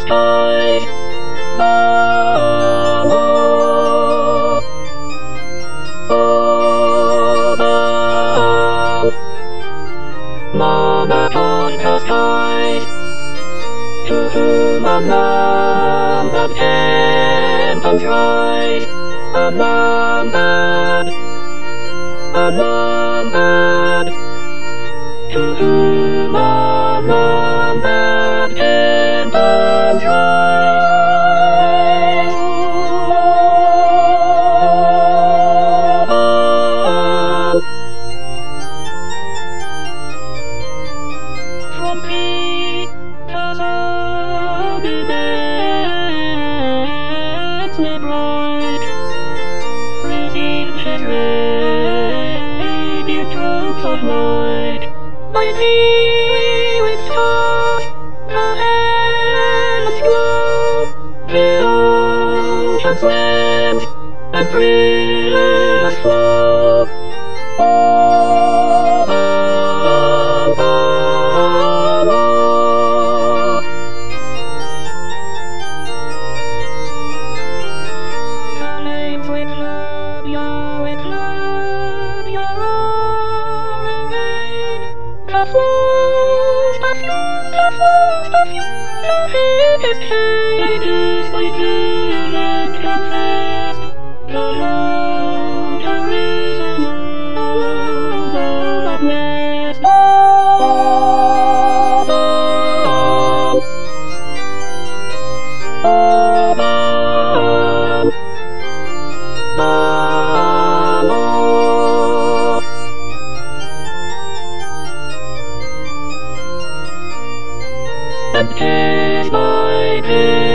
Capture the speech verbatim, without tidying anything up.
skies. Mama, Mama, Mama toward the skies. To whom a man that empties rise. A man bad, a man bad. To whom a man that empties rise. From Peter's immensely bright, received his radiant troops of light. By thee with stars, the heavens glow, the oceans land, and rivers flow. Oh, Mama, the flames with love, you're with love, you're rain. The flows, the fumes, the flows, the fumes, the his cane. It is my dear and confessed, the love, the reason, that rest. Oh, Mama, oh, Mama, Mama. And 'tis my day.